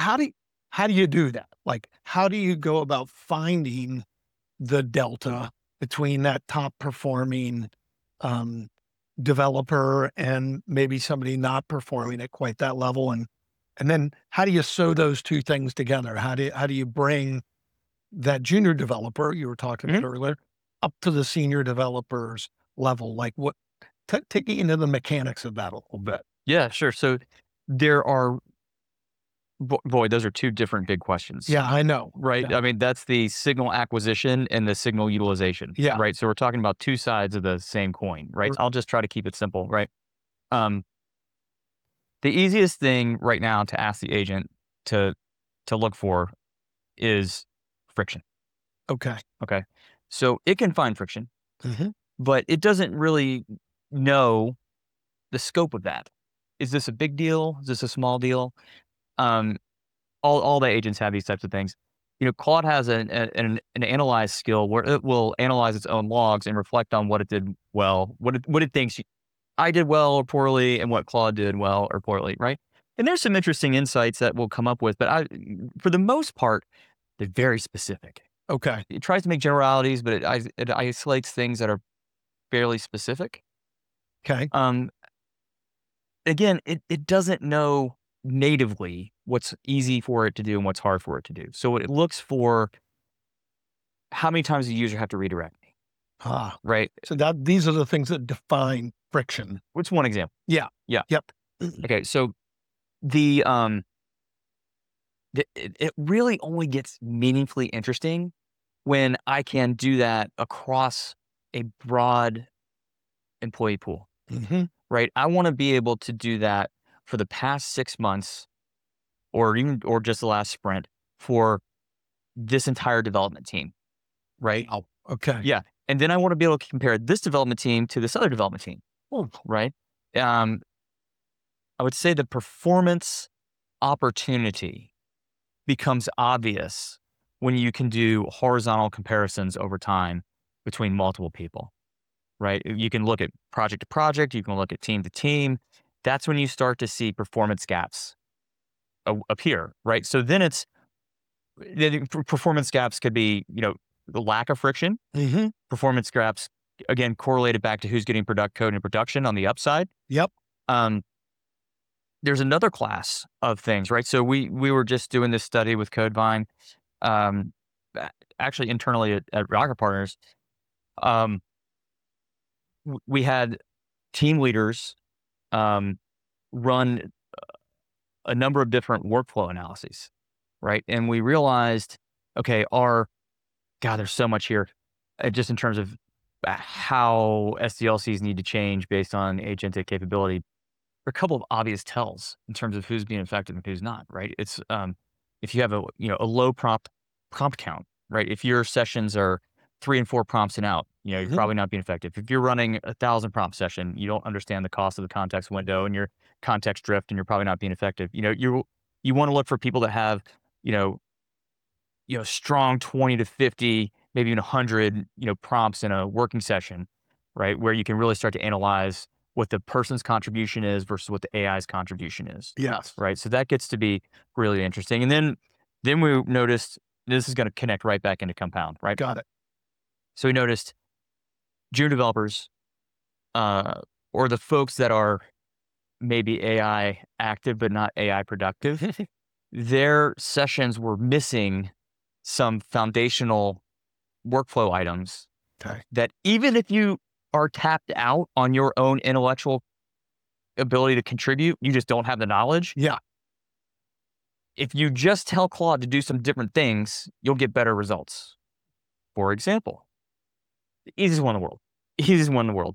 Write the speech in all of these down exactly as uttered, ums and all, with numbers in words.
how do you, how do you do that? Like, how do you go about finding the delta between that top performing um, developer and maybe somebody not performing at quite that level? And and then how do you sew those two things together? How do you, how do you bring that junior developer you were talking about Mhm. earlier up to the senior developers level? Like what, t- taking into the mechanics of that a little bit. Yeah, sure. So there are, bo- boy, those are two different big questions, Yeah, I know. right? Yeah, I mean, that's the signal acquisition and the signal utilization, yeah, right? So we're talking about two sides of the same coin, right? r- I'll just try to keep it simple, right? Um, the easiest thing right now to ask the agent to to look for is friction. okay. Okay. So it can find friction, Hmm. but it doesn't really know the scope of that. Is this a big deal? Is this a small deal? Um, all all the agents have these types of things. You know, Claude has an an, an analyze skill where it will analyze its own logs and reflect on what it did well, what it what it thinks I did well or poorly, and what Claude did well or poorly, right? And there's some interesting insights that we'll come up with, but I, for the most part, they're very specific. Okay. It tries to make generalities, but it, is- it isolates things that are fairly specific. Okay. Um, again, it, it doesn't know natively what's easy for it to do and what's hard for it to do. So it looks for how many times the user have to redirect me, Ah, right? so that these are the things that define friction. What's one example? Yeah. Yeah. Yep. Okay. So the um the, it, it really only gets meaningfully interesting when I can do that across a broad employee pool, Hmm. right? I want to be able to do that for the past six months or even or just the last sprint for this entire development team, right? Oh, okay. Yeah. And then I want to be able to compare this development team to this other development team, Oh, right? Um, I would say the performance opportunity becomes obvious when you can do horizontal comparisons over time between multiple people, right? You can look at project to project, you can look at team to team. That's when you start to see performance gaps a- appear, right? So then it's the the performance gaps could be, you know, the lack of friction. hmm. Performance gaps, again, correlated back to who's getting product code in production on the upside. Yep. Um, there's another class of things, right? So we we were just doing this study with Codevine, um, a- actually internally at, at Rocket Partners. Um, w- we had team leaders um, run a number of different workflow analyses, right? And we realized, okay, our God, there's so much here, uh, just in terms of uh, how S D L Cs need to change based on agentic capability. There are a couple of obvious tells in terms of who's being effective and who's not, right? It's um, if you have a you know a low prompt prompt count, right? If your sessions are three and four prompts and out, you know you're Hmm. probably not being effective. If you're running a thousand prompt session, you don't understand the cost of the context window and your context drift, and you're probably not being effective. You know you you want to look for people that have you know you know, strong twenty to fifty, maybe even one hundred, you know, prompts in a working session, right? Where you can really start to analyze what the person's contribution is versus what the A I's contribution is, Yes. right? So that gets to be really interesting. And then, then we noticed this is going to connect right back into Compound, right? Got it. So we noticed junior developers, uh, or the folks that are maybe A I active but not A I productive, their sessions were missing some foundational workflow items Okay. that even if you are tapped out on your own intellectual ability to contribute, you just don't have the knowledge. Yeah. If you just tell Claude to do some different things, you'll get better results. For example, the easiest one in the world, easiest one in the world.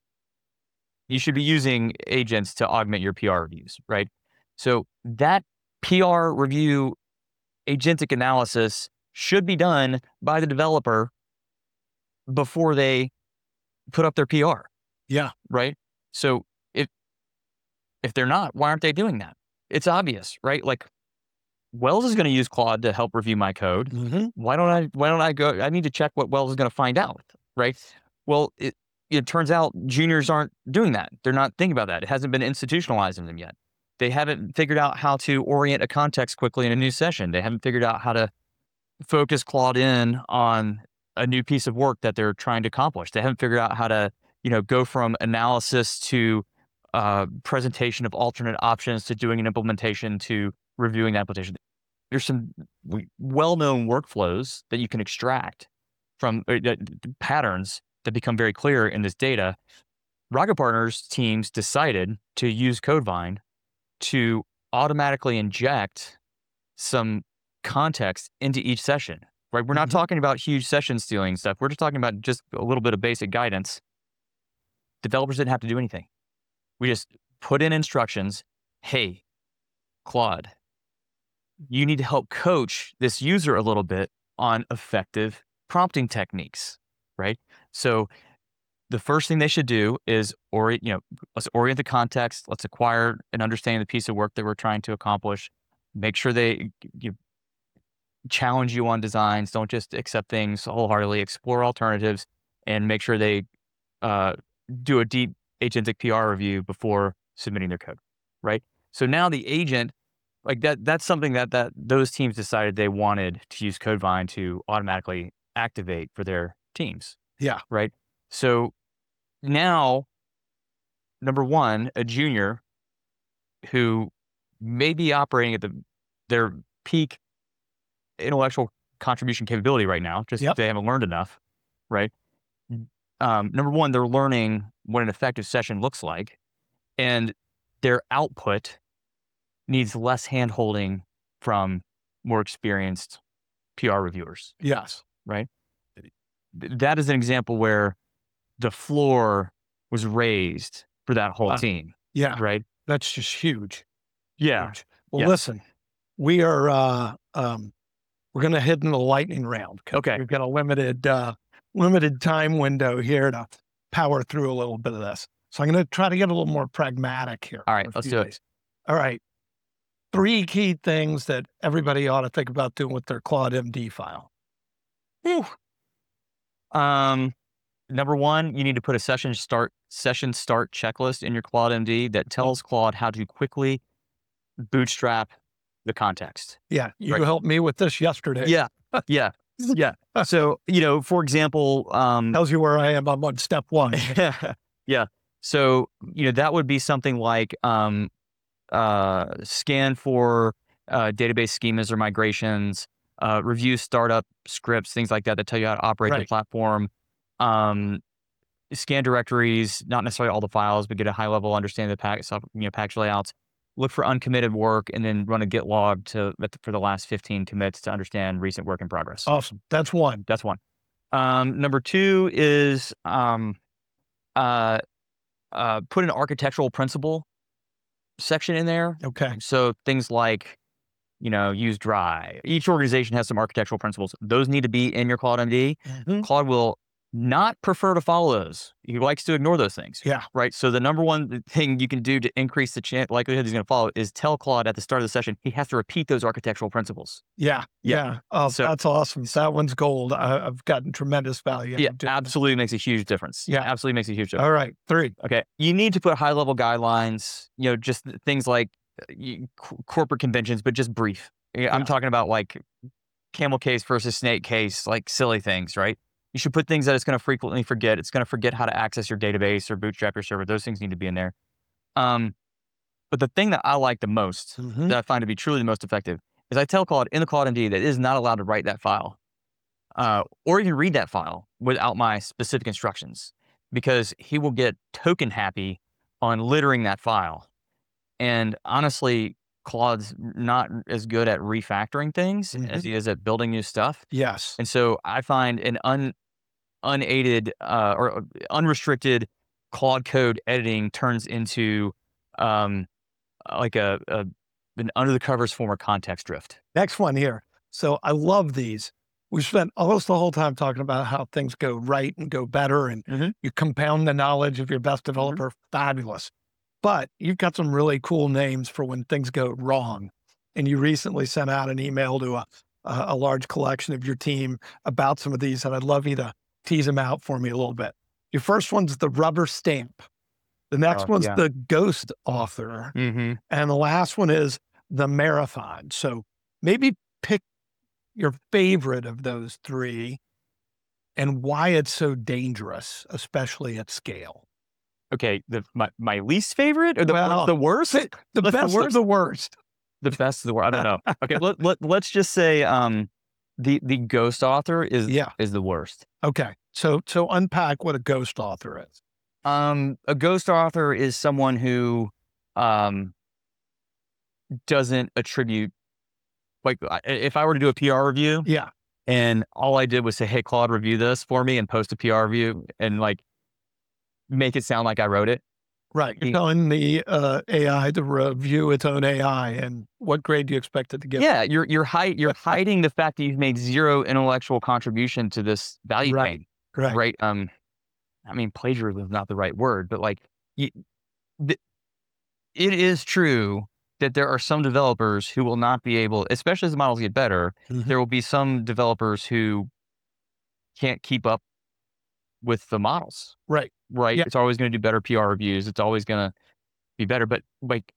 You should be using agents to augment your P R reviews, right? So that P R review agentic analysis should be done by the developer before they put up their P R, Yeah. right? So if if they're not, why aren't they doing that? It's obvious, right? Like Wells is going to use Claude to help review my code. Hmm. Why don't I? Why don't I go? I need to check what Wells is going to find out, right? Well, it it turns out juniors aren't doing that. They're not thinking about that. It hasn't been institutionalized in them yet. They haven't figured out how to orient a context quickly in a new session. They haven't figured out how to focus Claude in on a new piece of work that they're trying to accomplish. They haven't figured out how to, you know, go from analysis to uh, presentation of alternate options to doing an implementation to reviewing the implementation. There's some well-known workflows that you can extract from uh, uh, patterns that become very clear in this data. Rocket Partners teams decided to use Codevine to automatically inject some context into each session, right? We're not Mm-hmm. talking about huge session stealing stuff. We're just talking about just a little bit of basic guidance. Developers didn't have to do anything. We just put in instructions. Hey, Claude, you need to help coach this user a little bit on effective prompting techniques, right? So the first thing they should do is orient, you know, let's orient the context. Let's acquire and understand the piece of work that we're trying to accomplish. Make sure they you challenge you on designs. Don't just accept things wholeheartedly. Explore alternatives and make sure they uh, do a deep agentic P R review before submitting their code, right? So now the agent, like that, that's something that that those teams decided they wanted to use Codevine to automatically activate for their teams. Yeah. Right. So now, number one, a junior who may be operating at the their peak intellectual contribution capability right now, just Yep. they haven't learned enough, right? Um, number one, they're learning what an effective session looks like, and their output needs less hand-holding from more experienced P R reviewers, Yes. right? That is an example where the floor was raised for that whole Wow. team, Yeah. right? That's just huge. Yeah. Huge. Well, Yeah. listen, we are, uh, um, we're going to hit in the lightning round. 'Cause Okay. We've got a limited, uh, limited time window here to power through a little bit of this. So I'm going to try to get a little more pragmatic here. All right, for a let's few do it. days. All right. Three key things that everybody ought to think about doing with their Claude M D file. Whew. Um, number one, you need to put a session start session start checklist in your Claude M D that tells Claude how to quickly bootstrap the context. Yeah. You Right. helped me with this yesterday. Yeah, yeah, yeah. So, you know, for example, um, Tells you where I am. I'm on step one. yeah. So, you know, that would be something like um, uh, scan for uh, database schemas or migrations, uh, review startup scripts, things like that that tell you how to operate the Right. platform. Um, scan directories, not necessarily all the files, but get a high level understanding of the pack, so, you know, package layouts. Look for uncommitted work and then run a git log to for the last fifteen commits to understand recent work in progress. Awesome. That's one. That's one. Um, number two is um, uh, uh, put an architectural principle section in there. Okay. So things like, you know, use dry. Each organization has some architectural principles. Those need to be in your Claude M D. Mhm. Claude will not prefer to follow those. He likes to ignore those things. Yeah. Right. So the number one thing you can do to increase the chance likelihood he's going to follow is tell Claude at the start of the session he has to repeat those architectural principles. Yeah. Yeah. Yeah. Oh, So- that's awesome. That one's gold. I, I've gotten tremendous value. out Yeah, of doing that. absolutely makes a huge difference. Yeah. Absolutely makes a huge difference. All right. Three. Okay. You need to put high level guidelines, you know, just th- things like uh, you, c- corporate conventions, but just brief. Yeah, I'm Yeah. talking about like camel case versus snake case, like silly things, right? You should put things that it's going to frequently forget. It's going to forget how to access your database or bootstrap your server. Those things need to be in there. Um, but the thing that I like the most, Mhm. that I find to be truly the most effective, is I tell Claude in the Claude M D that it is not allowed to write that file uh, or even read that file without my specific instructions, because he will get token happy on littering that file. And honestly, Claude's not as good at refactoring things as he is at building new stuff. Yes. And so I find an un, unaided uh, or unrestricted Claude code editing turns into um, like a, a an under the covers form of context drift. Next one here. So I love these. We spent almost the whole time talking about how things go right and go better, and Mhm. you compound the knowledge of your best developer. Fabulous. But you've got some really cool names for when things go wrong. And you recently sent out an email to a, a, a large collection of your team about some of these, and I'd love you to tease them out for me a little bit. Your first one's the rubber stamp. The next Oh, one's yeah. the ghost author. Mm-hmm. And the last one is the marathon. So maybe pick your favorite of those three and why it's so dangerous, especially at scale. Okay, the my, my least favorite or the what's Well, the worst? fi- the What's the best of worst? the worst. The best of the worst. I don't know. Okay, let, let let's just say um the the ghost author is Yeah. is the worst. Okay. So so unpack what a ghost author is. Um, a ghost author is someone who um doesn't attribute like I- if I were to do a P R review Yeah. and all I did was say, "Hey, Claude, review this for me," and post a P R review and like make it sound like I wrote it. Right. You're telling the uh, A I to review its own A I, and what grade do you expect it to get? Yeah, you're you're hide you're hiding the fact that you've made zero intellectual contribution to this value Right. chain, Right. right? Um, I mean, plagiarism is not the right word, but like, y th it is true that there are some developers who will not be able, especially as the models get better, Mhm. there will be some developers who can't keep up with the models, Right. right? Yeah. It's always going to do better P R reviews. It's always going to be better. But like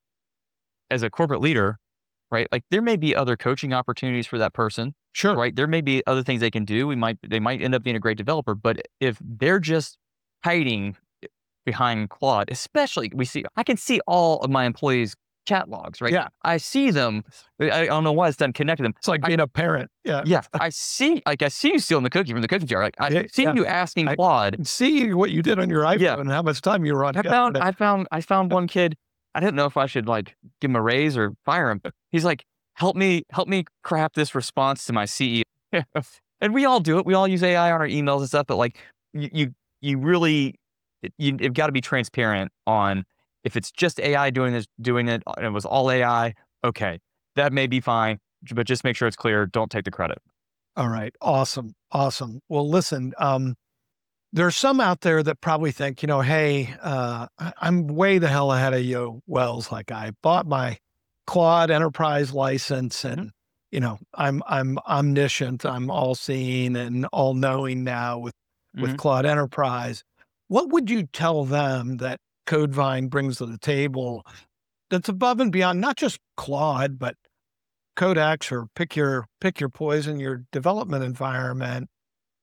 as a corporate leader, right? Like there may be other coaching opportunities for that person, Sure. right? There may be other things they can do. We might they might end up being a great developer, but if they're just hiding behind Claude, especially we see I can see all of my employees' chat logs, right? Yeah. I see them. I, I don't know why it's done connected them. It's like being a parent. Yeah. Yeah, I see. Like I see you stealing the cookie from the cookie jar. Like I Yeah, see yeah. you asking I Claude. can see what you did on your iPhone Yeah, and how much time you were on I found yesterday. I found I found one kid. I didn't know if I should like give him a raise or fire him. He's like, help me, help me craft this response to my C E O. And we all do it. We all use A I on our emails and stuff, but like you you, you really you, you've got to be transparent on if it's just A I doing this, doing it, and it was all A I, okay. That may be fine, but just make sure it's clear. Don't take the credit. All right. Awesome. Awesome. Well, listen, um, there's some out there that probably think, you know, hey, uh, I- I'm way the hell ahead of you, Wells. Like I bought my Claude enterprise license Mhm. and, you know, I'm I'm omniscient, I'm all seeing and all knowing now with with Mhm. Claude Enterprise. What would you tell them that Codevine brings to the table that's above and beyond not just Claude, but Codex or pick your pick your poison, your development environment?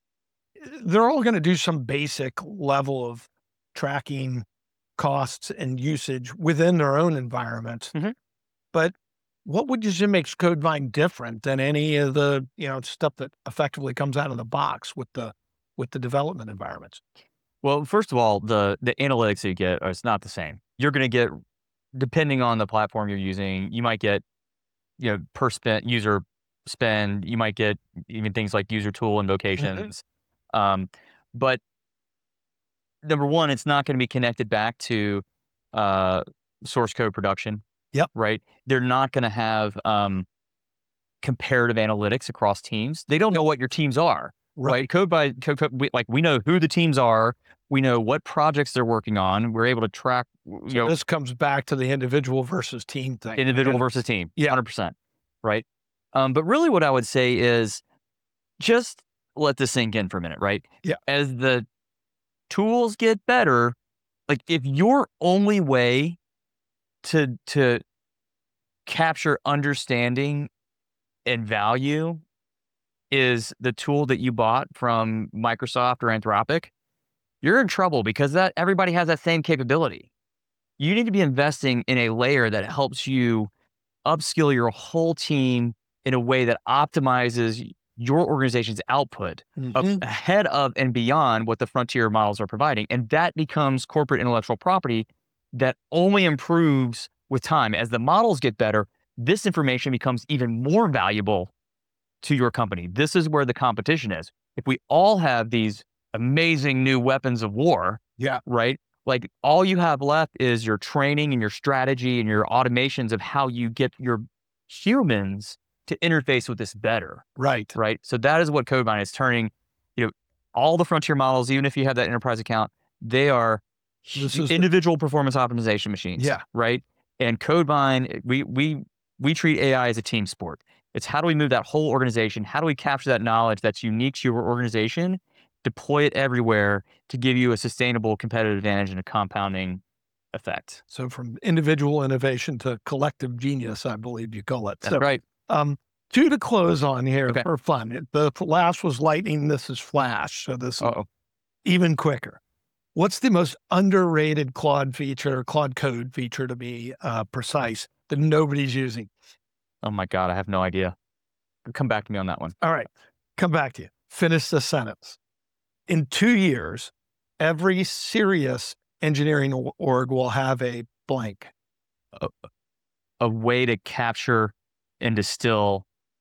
They're all gonna do some basic level of tracking costs and usage within their own environments. Mhm. But what would you say makes Codevine different than any of the, you know, stuff that effectively comes out of the box with the with the development environments? Well, first of all, the the analytics you get are it's not the same. You're going to get depending on the platform you're using, you might get you know per spend user spend. You might get even things like user tool Mhm. invocations. Um, but number one, it's not going to be connected back to uh, source code production, Yep. right? They're not going to have um, comparative analytics across teams. They don't know what your teams are, Right. right? Code by code, code we, like we know who the teams are. We know what projects they're working on. We're able to track, you So know, this comes back to the individual versus team thing. individual And versus team, yeah. one hundred percent, right? Um, but really, what I would say is just let this sink in for a minute, right? Yeah. As the tools get better, like if your only way to to capture understanding and value is the tool that you bought from Microsoft or Anthropic, you're in trouble because that everybody has that same capability. You need to be investing in a layer that helps you upskill your whole team in a way that optimizes your organization's output up Mhm. ahead of and beyond what the frontier models are providing. And that becomes corporate intellectual property that only improves with time. As the models get better, this information becomes even more valuable to your company. This is where the competition is. If we all have these amazing new weapons of war, Yeah. right? Like all you have left is your training and your strategy and your automations of how you get your humans to interface with this better, Right. right? So that is what Codevine is turning, you know, all the frontier models, even if you have that enterprise account, they are This hu- is the individual performance optimization machines, yeah. right? And Codevine, we we we treat A I as a team sport. It's how do we move that whole organization? How do we capture that knowledge that's unique to your organization, deploy it everywhere to give you a sustainable competitive advantage and a compounding effect. So from individual innovation to collective genius, I believe you call it. That's So, right. um, two to close on here Okay. for fun. It- The last was lightning. This is flash. So this is Uh-oh. even quicker. What's the most underrated Claude feature, Claude Code feature to be uh, precise, that nobody's using? Oh my God, I have no idea. Come back to me on that one. All right, come back to you. Finish the sentence. In two years, every serious engineering o- org will have a blank. A, a way to capture and distill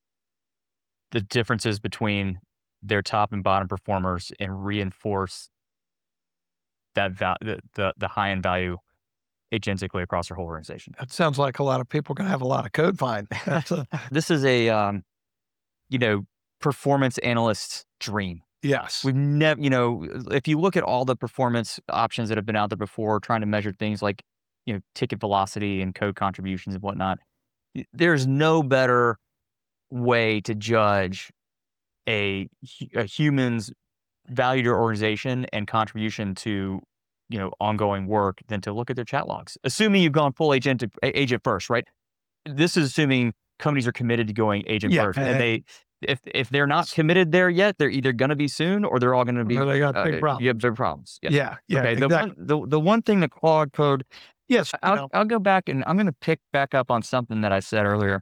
the differences between their top and bottom performers and reinforce that val- the, the, the high end value agentically across their whole organization. That sounds like a lot of people are going to have a lot of code find. That's a, This is a, um, you know, performance analyst's dream. yes. We've never, you know, if you look at all the performance options that have been out there before, trying to measure things like, you know, ticket velocity and code contributions and whatnot, y- there's no better way to judge a, hu- a human's value to your organization and contribution to, you know, ongoing work than to look at their chat logs. Assuming you've gone full agent to, a- agent first, right? This is assuming companies are committed to going agent Yeah, first, and- and they, if if they're not committed there yet, they're either going to be soon or they're all going to be. Or they got big uh, problems. You have big problems. Yeah. Yeah. Yeah. Okay. The Exactly. one the, the one thing that Claude Code, Yes. you I'll know, I'll go back and I'm going to pick back up on something that I said earlier.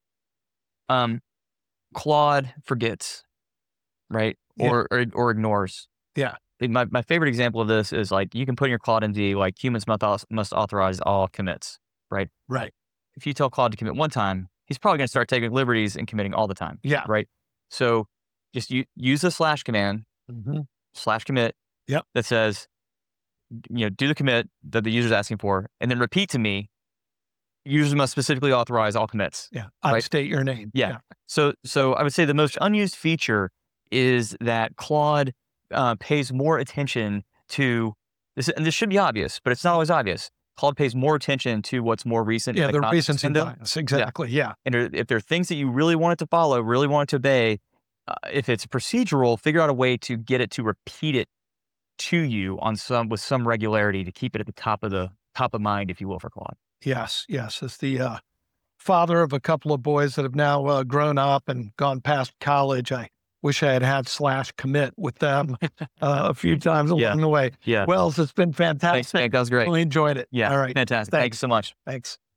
Um, Claude forgets, right? Yeah. Or, or or ignores. Yeah. Like, My my favorite example of this is like you can put in your Claude M D like humans must aus- must authorize all commits, right? Right. If you tell Claude to commit one time, he's probably going to start taking liberties and committing all the time, Yeah. right? So just u- use the slash command Mhm. slash commit. Yep. That says, you know, do the commit that the user's asking for, and then repeat to me. Users must specifically authorize all commits. Yeah. I Right. state your name. Yeah. So, so I would say the most unused feature is that Claude uh, pays more attention to this, and this should be obvious, but it's not always obvious. Claude pays more attention to what's more recent. in Yeah. The context recency window. bias. Exactly. Yeah. And there- if there are things that you really want it to follow, really want it to obey, uh, if it's procedural, figure out a way to get it to repeat it to you on some with some regularity to keep it at the top of the top of mind, if you will, for Claude. Yes. Yes. As the uh, father of a couple of boys that have now uh, grown up and gone past college, I wish I had had slash commit with them uh, a few times along Yeah. the way. Yeah. Wells, it's been Thanks, fantastic. man. That was great. Really enjoyed it. Yeah. All right. Fantastic. Thanks. Thanks so much. Thanks.